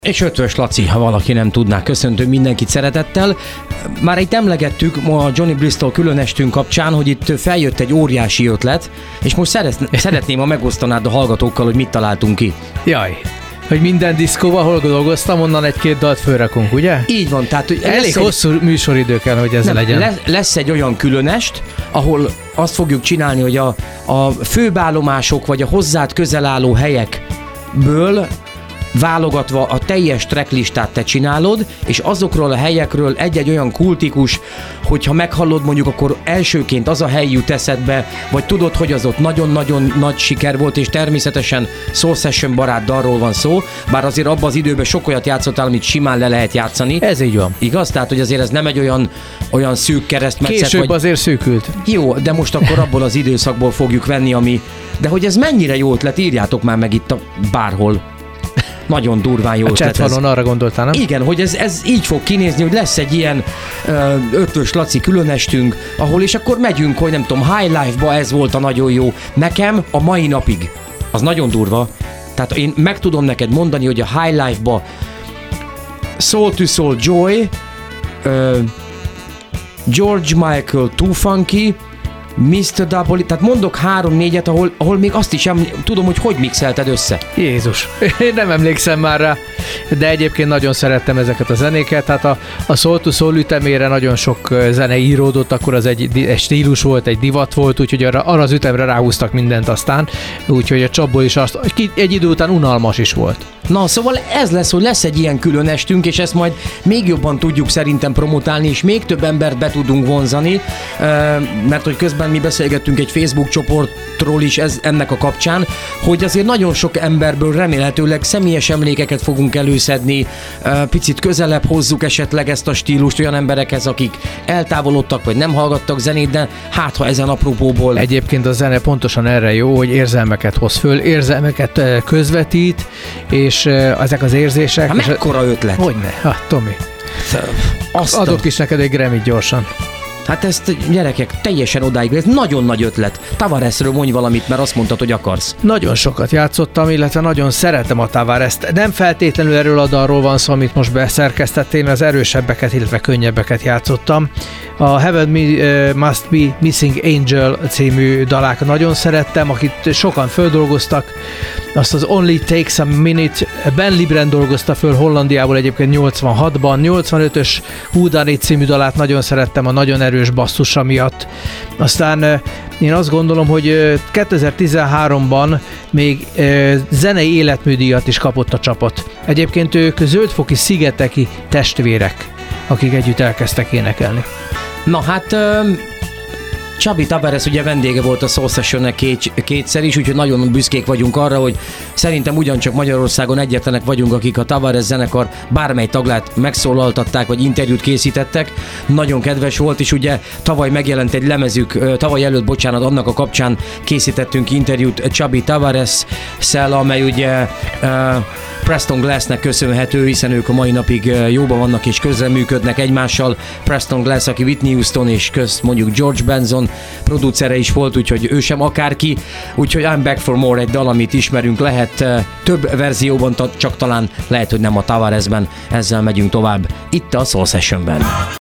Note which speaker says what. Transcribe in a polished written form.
Speaker 1: És Ötvös Laci, ha valaki nem tudná, köszöntünk mindenkit szeretettel. Már itt emlegettük ma a Johnny Bristol különestünk kapcsán, hogy itt feljött egy óriási ötlet, és most szeretném, ha megosztanád a hallgatókkal, hogy mit találtunk ki.
Speaker 2: Jaj, hogy minden diszkóval, hol dolgoztam, onnan egy-két dalt fölrakunk, ugye?
Speaker 1: Így van, tehát hogy
Speaker 2: elég hosszú műsoridő kell, hogy ez legyen.
Speaker 1: Lesz egy olyan különest, ahol azt fogjuk csinálni, hogy a főbállomások vagy a hozzád közel álló helyekből válogatva a teljes tracklistát te csinálod, és azokról a helyekről egy-egy olyan kultikus, hogyha meghallod mondjuk, akkor elsőként az a hely jut eszedbe, vagy tudod, hogy az ott nagyon-nagyon nagy siker volt, és természetesen Soul Session barát dalról van szó, bár azért abban az időben sok olyat játszottál, amit simán le lehet játszani.
Speaker 2: Ez így van.
Speaker 1: Igaz? Tehát, hogy azért ez nem egy olyan szűk keresztmetszet.
Speaker 2: Később vagy... azért szűkült.
Speaker 1: Jó, de most akkor abból az időszakból fogjuk venni, ami... De hogy ez mennyire jó ötlet, írjátok már meg itt bárhol. Nagyon durván jó ötlet ez.
Speaker 2: A chatfalon arra gondoltál, nem?
Speaker 1: Igen, hogy ez így fog kinézni, hogy lesz egy ilyen Ötvös Laci különestünk, ahol és akkor megyünk, hogy nem tudom, High Life-ba ez volt a nagyon jó. Nekem a mai napig, az nagyon durva, tehát én meg tudom neked mondani, hogy a High Life-ba Soul to Soul Joy, George Michael Too Funky, Mr. Double, tehát mondok 3-4-et, ahol még azt is tudom, hogy mixelted össze.
Speaker 2: Jézus, én nem emlékszem már rá, de egyébként nagyon szerettem ezeket a zenéket, hát a Soul to Soul ütemére nagyon sok zene íródott, akkor az egy stílus volt, egy divat volt, úgyhogy arra az ütemre ráhúztak mindent aztán, úgyhogy a csapból is egy idő után unalmas is volt.
Speaker 1: Na, szóval ez lesz, hogy lesz egy ilyen különestünk, és ezt majd még jobban tudjuk szerintem promotálni, és még több embert be tudunk vonzani, mert hogy közben mi beszélgettünk egy Facebook csoportról is ennek a kapcsán, hogy azért nagyon sok emberből remélhetőleg személyes emlékeket fogunk előszedni, picit közelebb hozzuk esetleg ezt a stílust olyan emberekhez, akik eltávolodtak, vagy nem hallgattak zenét, de hát ha ezen apropóból...
Speaker 2: Egyébként a zene pontosan erre jó, hogy érzelmeket hoz föl, érzelmeket közvetít, és ezek az érzések...
Speaker 1: Hát mekkora ötlet?
Speaker 2: Hogyne? Hát, Tomi. Adok is neked egy Grammy-t gyorsan.
Speaker 1: Hát ezt gyerekek teljesen odáig, ez nagyon nagy ötlet. Tavaresről mondj valamit, mert azt mondtad, hogy akarsz.
Speaker 2: Nagyon sokat játszottam, illetve nagyon szeretem a Tavarest. Nem feltétlenül erről a dalról van szó, amit most beszerkesztettél, az erősebbeket, illetve könnyebbeket játszottam. A Heaven Must Be Missing Angel című dalát nagyon szerettem, akit sokan földolgoztak. Azt az Only Takes a Minute Ben Libren dolgozta föl Hollandiából egyébként 86-ban. 85-ös Who Done It című dalát nagyon szerettem a nagyon erős basszusa miatt. Aztán én azt gondolom, hogy 2013-ban még zenei életműdíjat is kapott a csapat. Egyébként ők zöldfoki szigeteki testvérek, akik együtt elkezdtek énekelni.
Speaker 1: Na hát... Csabi Tavares ugye vendége volt a Soul Sessionnek kétszer is, úgyhogy nagyon büszkék vagyunk arra, hogy szerintem ugyancsak Magyarországon egyetlenek vagyunk, akik a Tavares zenekar bármely taglát megszólaltatták, vagy interjút készítettek. Nagyon kedves volt, és ugye tavaly megjelent egy lemezük, tavaly előtt, annak a kapcsán készítettünk interjút Csabi Tavares-szel, amely ugye Preston Glassnek köszönhető, hiszen ők a mai napig jóban vannak és közreműködnek egymással. Preston Glass, aki Whitney Houston és mondjuk George Benson producere is volt, úgyhogy ő sem akárki. Úgyhogy I'm Back for More egy dal, amit ismerünk, lehet több verzióban, csak talán lehet, hogy nem a Tavaresben. Ezzel megyünk tovább itt a Soul Sessionben.